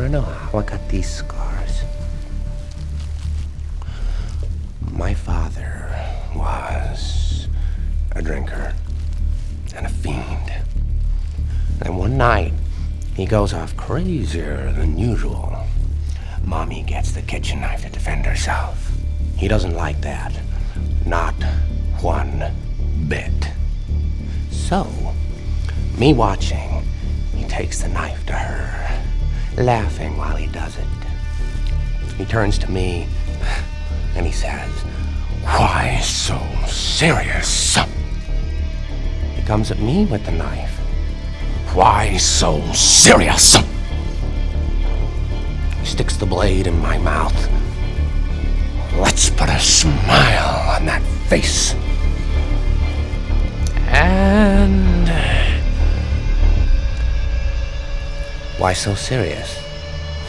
want to know how I got these scars? My father was a drinker and a fiend. And one night, he goes off crazier than usual. Mommy gets the kitchen knife to defend herself. He doesn't like that. Not one bit. So, me watching, he takes the knife to her, laughing while he does it. He turns to me and he says, "Why so serious?" He comes at me with the knife. "Why so serious?" He sticks the blade in my mouth. Let's put a smile on that face. And why so serious?